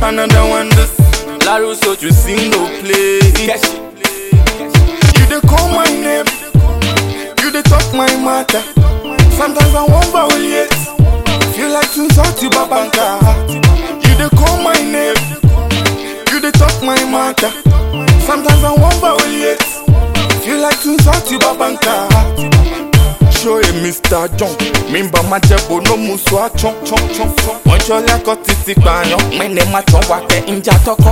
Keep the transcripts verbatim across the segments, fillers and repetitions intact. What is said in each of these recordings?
Another one this. La Russo, you sing no play. You dey call my name. You dey talk my matter. Sometimes I won't violate. Feel like to talk to Babanka. You dey call my name. You dey talk my matter. Sometimes I won't violate. Feel like to talk to Babanka. Show a Mister John. Mimba majebo no muswa chon chon chon chon. Onchola kotiti banyo. Mene machon wake inja toko.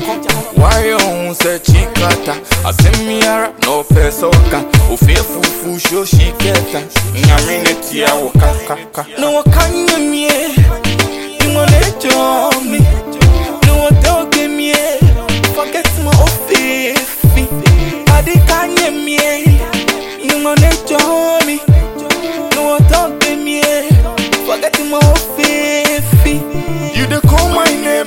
Why on se chikata? Asemiara no pesoka. Ufe fufu show shiketa. Nyamine tia wakaka. No wakanya mie. Ingone jomi. No watoke mie. Forget my office. Adi kanye mie. Ingone jomi. No watoke mie. Forget my office. You dey call my name.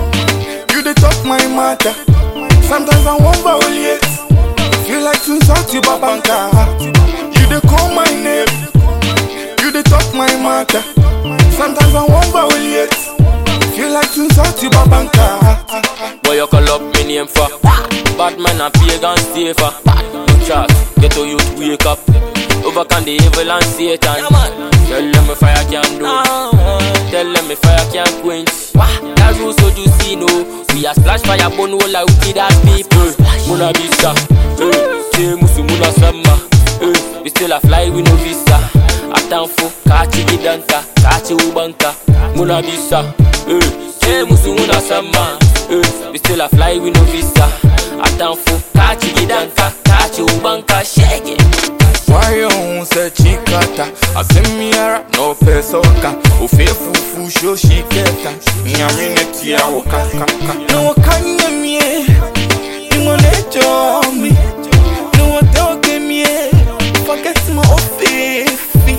You dey talk my matter. Sometimes I won't violate. Feel like to talk to Babanka. You dey call my name. You dey talk my matter. Sometimes I won't violate. Feel like to talk to Babanka. Boy, you call up me name for bad man and pagan safer. No chat, get to you to wake up. Overcome the evil and Satan. Tell them if fire can do. Tell them if fire can quench. That's also you see no. We are splash fire bone all like wicked ass people. Muna vista, eh. Say musu muna sama, eh. We still a fly with no visa. Atanfo, kachi gidanka, kachi ubanka. Muna vista, eh. Say musu muna sama, eh. We still a fly with no visa. Atanfo, kachi gidanka, kachi ubanka. Shake it. Why on se chikata? Asemiara no pesoka. Ufe fufu show shiketa. Nyamine tia wakaka. No wakanya mie. Ingone jomi. No watoke mie. Forget my office.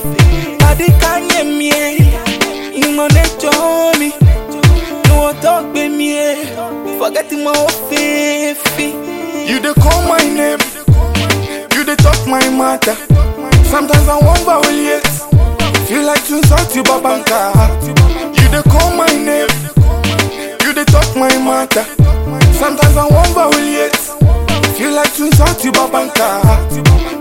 Adi kanye mie. Ingone jomi. No watoke mie. Forget my office. You dey call my name. You dey talk my matter. Sometimes I won't violate. Feel like to talk to Babanka. You dey call my name. You dey talk my matter. Sometimes I won't violate. Feel like to talk to Babanka.